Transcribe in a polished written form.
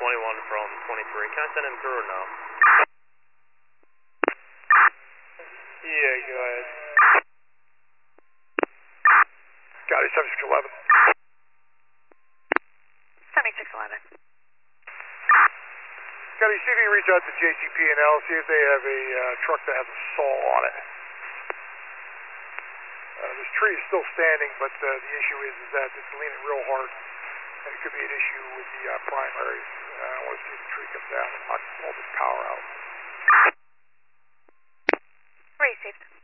21 from 23. Can I send him through or no? Yeah, go ahead. Got it, 7611. 7611. Got it, see if you can reach out to JCP&L, see if they have a truck that has a saw on it. This tree is still standing, but the issue is that it's leaning real hard, and it could be an issue with the primaries. I want to see if the tree comes down and knocks all this power out. Received.